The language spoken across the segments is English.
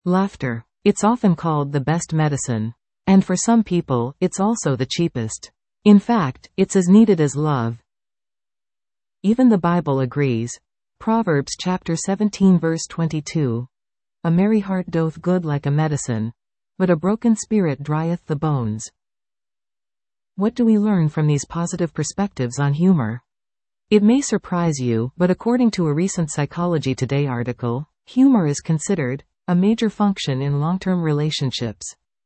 Laughter. It's often called the best medicine. And for some people, it's also the cheapest. In fact, it's as needed as love. Even the Bible agrees. Proverbs chapter 17 verse 22. A merry heart doth good like a medicine, but a broken spirit drieth the bones. What do we learn from these positive perspectives on humor? It may surprise you, but according to a recent Psychology Today article, humor is considered a major function in long-term relationships.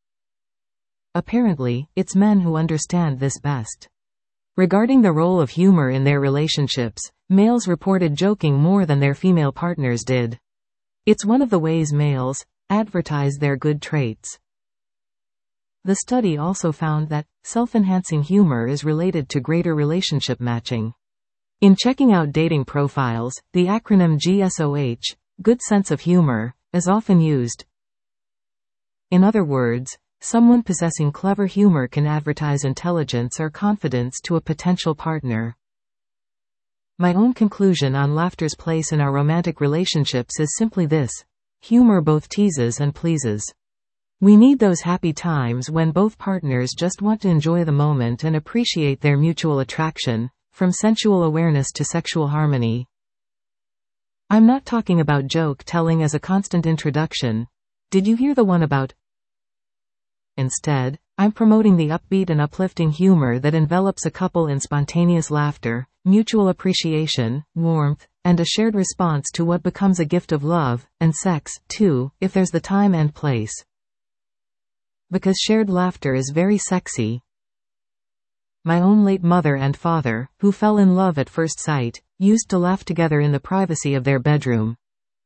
Apparently, it's men who understand this best. Regarding the role of humor in their relationships, males reported joking more than their female partners did. It's one of the ways males advertise their good traits. The study also found that self-enhancing humor is related to greater relationship matching. In checking out dating profiles, the acronym GSOH, good sense of humor, is often used. In other words, someone possessing clever humor can advertise intelligence or confidence to a potential partner. My own conclusion on laughter's place in our romantic relationships is simply this: humor both teases and pleases. We need those happy times when both partners just want to enjoy the moment and appreciate their mutual attraction, from sensual awareness to sexual harmony. I'm not talking about joke telling as a constant introduction. Did you hear the one about? Instead, I'm promoting the upbeat and uplifting humor that envelops a couple in spontaneous laughter, mutual appreciation, warmth, and a shared response to what becomes a gift of love, and sex, too, if there's the time and place. Because shared laughter is very sexy. My own late mother and father, who fell in love at first sight, used to laugh together in the privacy of their bedroom.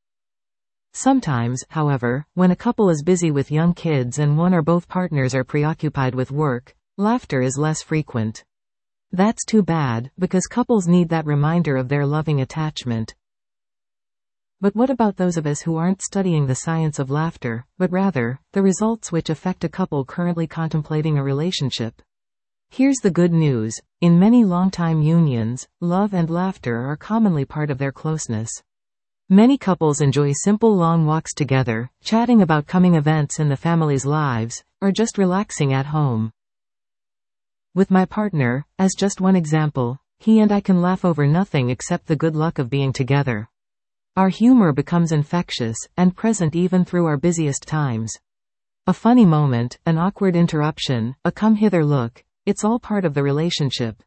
Sometimes, however, when a couple is busy with young kids and one or both partners are preoccupied with work, laughter is less frequent. That's too bad, because couples need that reminder of their loving attachment. But what about those of us who aren't studying the science of laughter, but rather, the results which affect a couple currently contemplating a relationship? Here's the good news: in many long-time unions, love and laughter are commonly part of their closeness. Many couples enjoy simple long walks together, chatting about coming events in the family's lives, or just relaxing at home. With my partner, as just one example, he and I can laugh over nothing except the good luck of being together. Our humor becomes infectious, and present even through our busiest times. A funny moment, an awkward interruption, a come-hither look, it's all part of the relationship.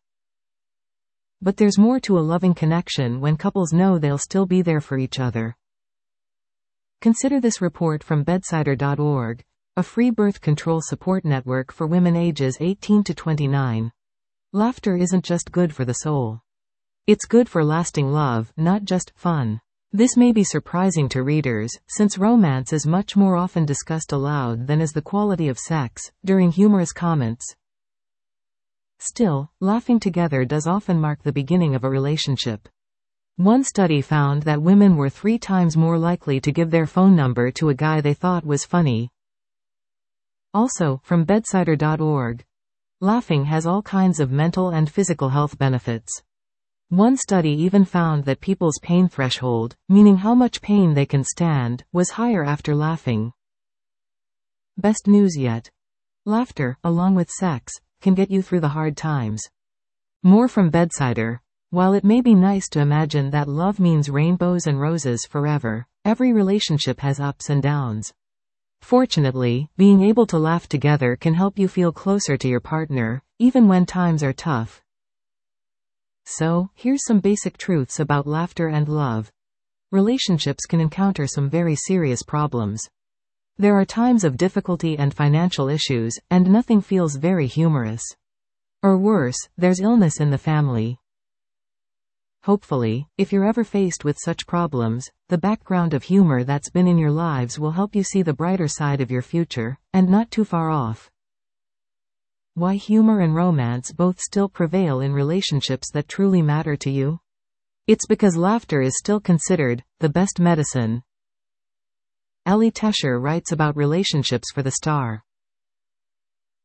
But there's more to a loving connection when couples know they'll still be there for each other. Consider this report from bedsider.org, a free birth control support network for women ages 18 to 29. Laughter isn't just good for the soul. It's good for lasting love, not just fun. This may be surprising to readers, since romance is much more often discussed aloud than is the quality of sex, during humorous comments. Still, laughing together does often mark the beginning of a relationship. One study found that women were 3 times more likely to give their phone number to a guy they thought was funny. Also, from bedsider.org, laughing has all kinds of mental and physical health benefits. One study even found that people's pain threshold, meaning how much pain they can stand, was higher after laughing. Best news yet. Laughter, along with sex, can get you through the hard times. More from Bedsider. While it may be nice to imagine that love means rainbows and roses forever, every relationship has ups and downs. Fortunately, being able to laugh together can help you feel closer to your partner, even when times are tough. So, here's some basic truths about laughter and love. Relationships can encounter some very serious problems. There are times of difficulty and financial issues, and nothing feels very humorous. Or worse, there's illness in the family. Hopefully, if you're ever faced with such problems, the background of humor that's been in your lives will help you see the brighter side of your future, and not too far off. Why humor and romance both still prevail in relationships that truly matter to you? It's because laughter is still considered the best medicine. Ellie Tesher writes about relationships for The Star.